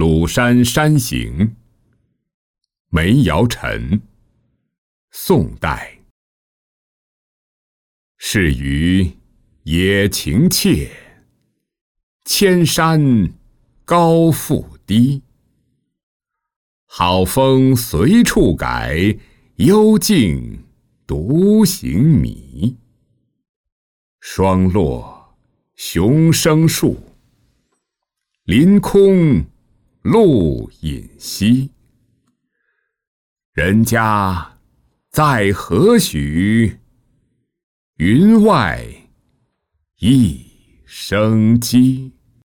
鲁山山行》梅尧臣，宋代。是余野情切，千山高复低。好风随处改，幽径独行迷。霜落熊生树，林空路隐稀。人家在何许？云外一声鸡。